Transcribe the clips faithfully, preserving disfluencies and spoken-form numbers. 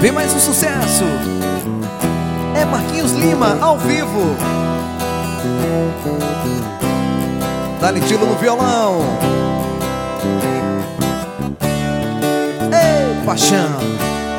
Vem mais um sucesso. É Marquinhos Lima, ao vivo. Dá-lhe tiro no violão. Ei, paixão.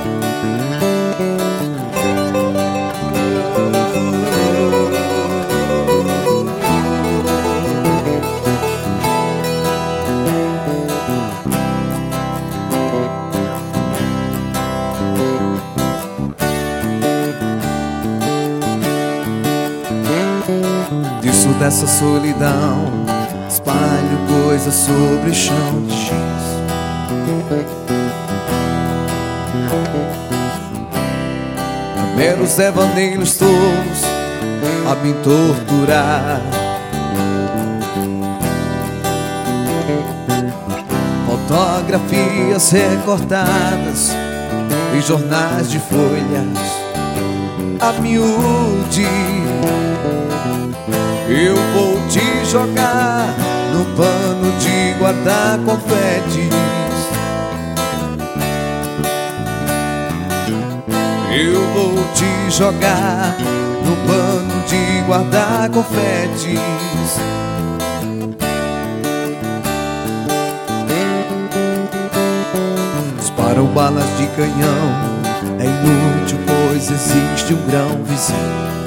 Disso dessa solidão, espalho coisas sobre o chão de giz. Meros devaneios tolos a me torturar. Fotografias recortadas em jornais de folhas a miúde. Eu vou te jogar no pano de guardar confetes. Eu vou te jogar no pano de guardar confetes. Disparam balas de canhão, é inútil, pois existe um grão vizinho.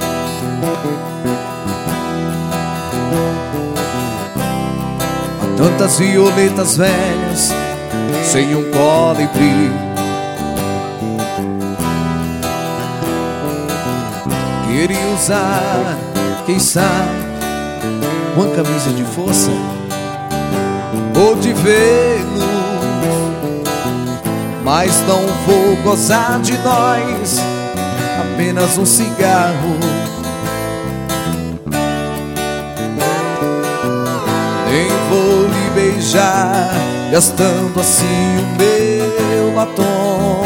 Tantas violetas velhas sem um colibri. Queria usar, quem sabe, uma camisa de força ou de Vênus, mas não vou gozar de nós, apenas um cigarro. Nem vou lhe beijar, gastando assim o meu batom.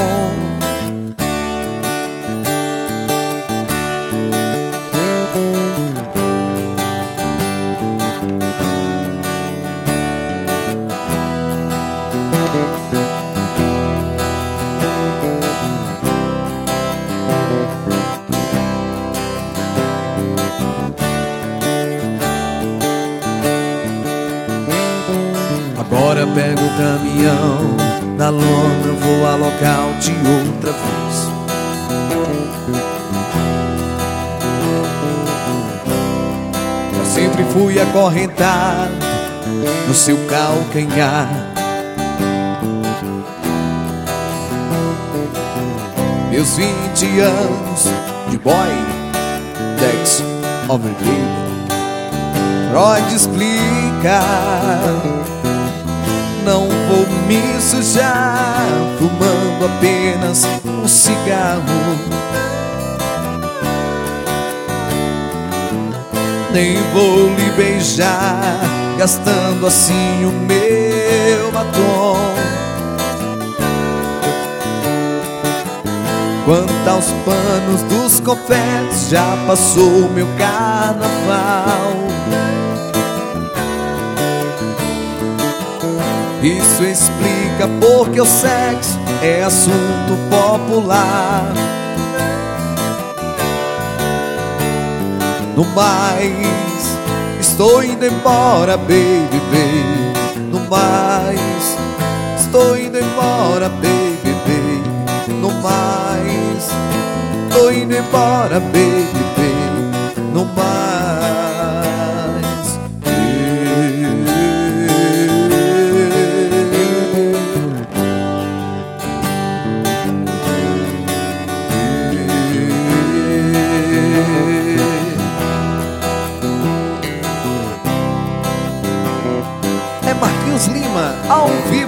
Agora pego o caminhão, na lona vou a local de outra vez. Eu sempre fui acorrentado no seu calcanhar. Meus vinte anos de boy, Dex Overdrive, Freud explica. Não vou me sujar fumando apenas um cigarro. Nem vou lhe beijar, gastando assim o meu batom. Quanto aos panos dos confetes, já passou meu carnaval. Isso explica porque o sexo é assunto popular. No mais, estou indo embora, baby, baby. No mais, estou indo embora, baby, baby. No mais, estou indo embora, baby, baby. No mais. É Marquinhos Lima, ao vivo.